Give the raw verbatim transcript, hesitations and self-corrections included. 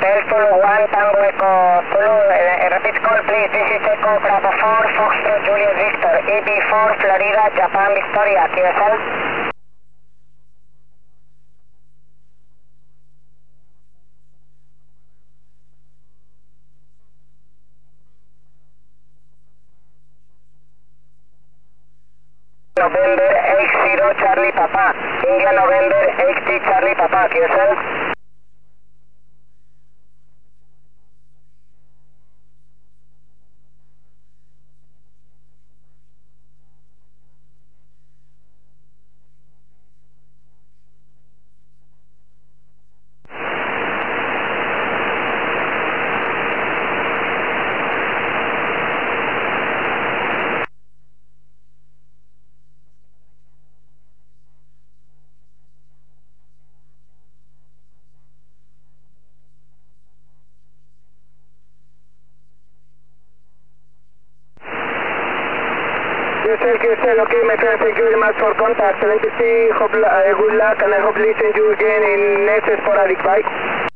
Hotel Zulu one, Tango Echo Zulu, uh, repeat call please, this is Echo Bravo four, Foxtrot Juliet Victor, E B four, Florida, Japan, Victoria, Q S L. November eight zero Charlie Papa, India November eighty Charlie Papa, Q S L. Q S L, Q S L, okay, my friend, thank you very much for contact. seventy-three, hope, uh, good luck, and I hope listen you again in next sporadic bike.